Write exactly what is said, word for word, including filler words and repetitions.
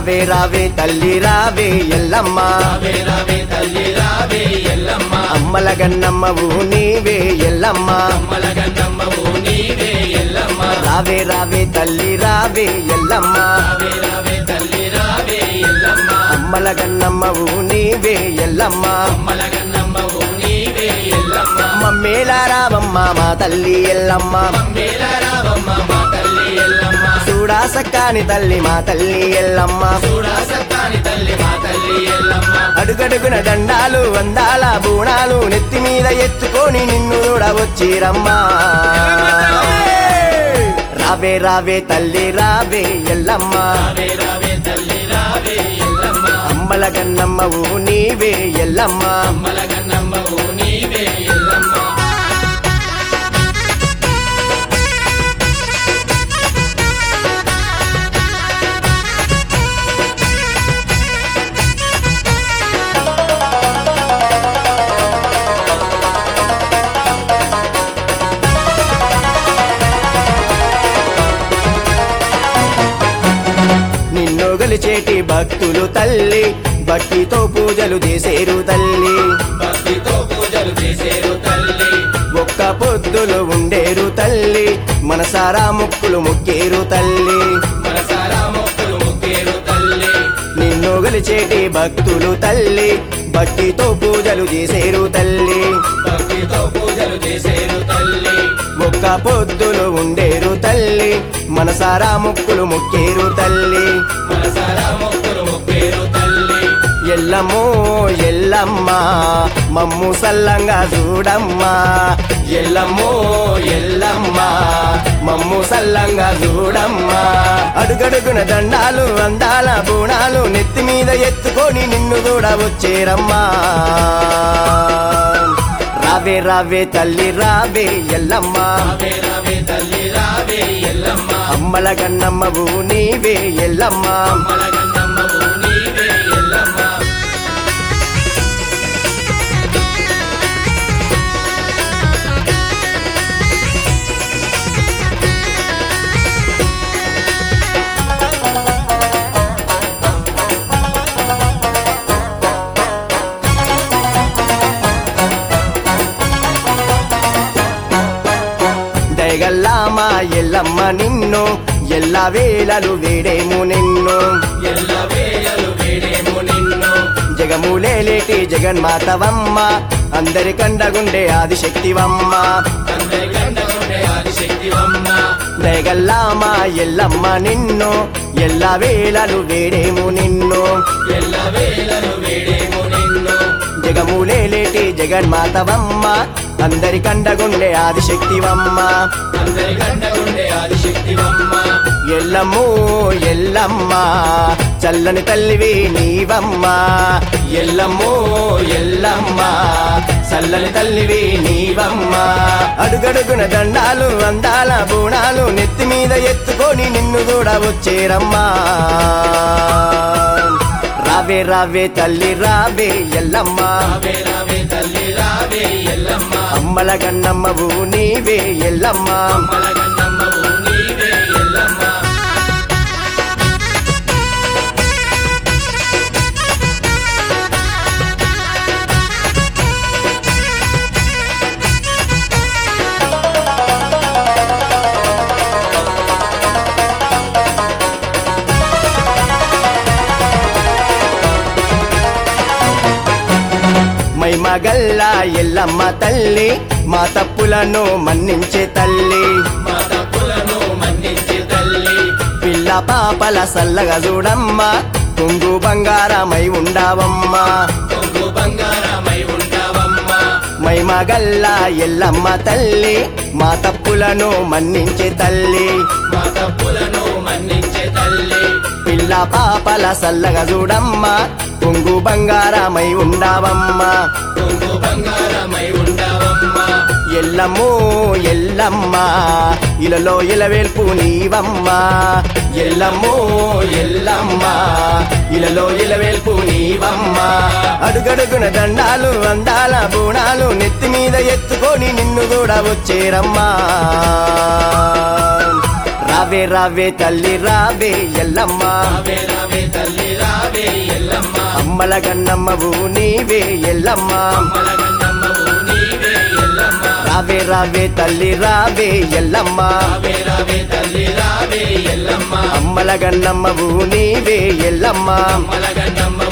రావే రావే తల్లి రావే ఎల్లమ్మ రావే రావే తల్లి రావే ఎల్లమ్మ అమ్మల గన్నమ్మవు నీవే ఎల్లమ్మ అమ్మల గన్నమ్మవు నీవే ఎల్లమ్మ రావే రావే తల్లి రావే ఎల్లమ్మ రావే రావే తల్లి రావే ఎల్లమ్మ అమ్మల గన్నమ్మవు నీవే ఎల్లమ్మ అమ్మల గన్నమ్మవు నీవే ఎల్లమ్మ మమ్మేలా రావమ్మ మా తల్లి ఎల్లమ్మ మమ్మేలా రావమ్మ మా తల్లి ఎల్లమ్మ చూడా సక్కాని తల్లి మా తల్లి ఎల్లమ్మ చూడా సత్తాని తల్లి మా తల్లి ఎల్లమ్మ అడుగడుగున దండాలు వందాల బూణాలు నెత్తి మీద ఎత్తుకొని నిన్ను కూడా వచ్చిరమ్మా రావే రావే తల్లి రావే ఎల్లమ్మ రావే రావే తల్లి రావే ఎల్లమ్మ అమ్మల గన్నమ్మవు నీవే ఎల్లమ్మ అమ్మల గన్నమ్మవు నీవే ఎల్లమ్మ నిన్ను గలిచేటి భక్తులు తల్లి భక్తితో పూజలు చేసేరు తల్లి భక్తితో పూజలు చేసేరు తల్లి ఒక్క పొద్దులు ఉండేరు తల్లి మనసారా ముక్కులు ముక్కేరు తల్లి మనసారా మొక్కులు ముక్కేరు తల్లి నిన్ను గలిచేటి భక్తులు తల్లి భక్తితో పూజలు చేసేరు తల్లి భక్తితో పూజలు చేసేరు తల్లి ఒక్క పొద్దులు ఉండేరు తల్లి మనసారా ముక్కులు ముక్కేరు తల్లి మనసారా మొక్కులు ముక్కేరు తల్లి ఎల్లమ్మో ఎల్లమ్మ మమ్ము సల్లంగా చూడమ్మా ఎల్లమ్మో ఎల్లమ్మ మమ్ము సల్లంగా చూడమ్మా అడుగడుగున దండాలు అందాల బూణాలు నెత్తి మీద ఎత్తుకొని నిన్ను కూడా వచ్చేరమ్మా రావే రావే తల్లి రావే ఎల్లమ్మ రావే రావే తల్లి రావే ఎల్లమ్మ అమ్మల గన్నమ్మవు నీవే ఎల్లమ్మ అమ్మల గన్నమ్మవు నీవే ఎల్లమ్మ దయగల్లామా ఎల్లమ్మ నిన్ను ఎల్ల వేళలు వేడేము నిన్ను ఎల్ల వేళలు వేడేము నిన్ను జగములేలేటి జగన్మాతవమ్మ అందరి కండగుండే ఆదిశక్తివమ్మ అందరి గండగుండే ఆదిశక్తివమ్మ దయగల్లామా ఎల్లమ్మ నిన్ను ఎల్ల వేళలు వేడేము నిన్ను ఎల్ల వేళలు వేడేము నిన్ను జగములేలేటి జగన్మాతవమ్మ అందరి కండగుండే ఆదిశక్తివమ్మ అందరి గండగుండే ఆదిశక్తివమ్మ ఎల్లమ్మో ఎల్లమ్మ చల్లని తల్లివి నీవమ్మ ఎల్లమ్మో ఎల్లమ్మ చల్లని తల్లివి నీవమ్మ అడుగడుగున దండాలు అందాల బూణాలు నెత్తి మీద ఎత్తుకొని నిన్ను కూడా వచ్చేరమ్మా రావే రావే తల్లి రావే ఎల్లమ్మ రావే రావే తల్లి రావే ఎల్లమ్మ అమ్మల గన్నమ్మవు నీవే ఎల్లమ్మ అమ్మల గన్నమ్మవు నీవే ఎల్లమ్మ మై మగల్లా ఎల్లమ్మ తల్లి మా తప్పులను మన్నించే తల్లి మా తప్పులను మన్నించే తల్లి పిల్ల పాపల సల్లగా చూడమ్మ కొంగు బంగారమై ఉండావమ్మ కొంగు బంగారమై ఉంటావమ్మ మై మగల్లా ఎల్లమ్మ తల్లి మా తప్పులను మన్నించే తల్లి మా తప్పులను మన్నించే తల్లి పిల్ల పాపల సల్లగా చూడమ్మ కొంగు బంగారమై ఉండావమ్మ కొంగు బంగారమై ఉంటావమ్మ ఎల్లమ్మో ఎల్లమ్మ ఇలలో ఇలవేల్పు నీవమ్మ ఎల్లమ్మో ఎల్లమ్మ ఇలలో ఇలవేల్పు నీవమ్మ అడుగడుగున దండాలు అందాల బూణాలు నెత్తి మీద ఎత్తుకొని నిన్ను కూడా వచ్చేరమ్మా రావే రావే తల్లి రావే ఎల్లమ్మ రావే రావే తల్లి రావే ఎల్లమ్మ అమ్మల గన్నమ్మవు నీవే ఎల్లమ్మ అమ్మలగన్నమ్మవు నీవే ఎల్లమ్మ రావే రావే తల్లి రావే ఎల్లమ్మ రావే రావే తల్లి రావే ఎల్లమ్మ అమ్మల గన్నమ్మవు నీవే ఎల్లమ్మ అమ్మలగన్నమ్మ